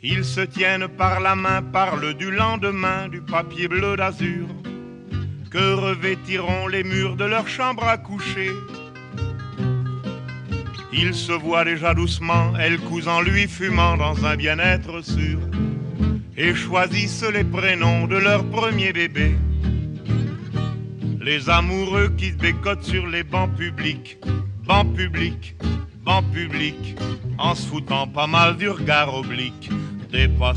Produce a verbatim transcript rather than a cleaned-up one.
Ils se tiennent par la main, parlent du lendemain, du papier bleu d'azur que revêtiront les murs de leur chambre à coucher. Ils se voient déjà doucement, elle cousant lui fumant dans un bien-être sûr, et choisissent les prénoms de leur premier bébé. Les amoureux qui se bécotent sur les bancs publics, bancs publics, bancs publics, en se foutant pas mal du regard oblique des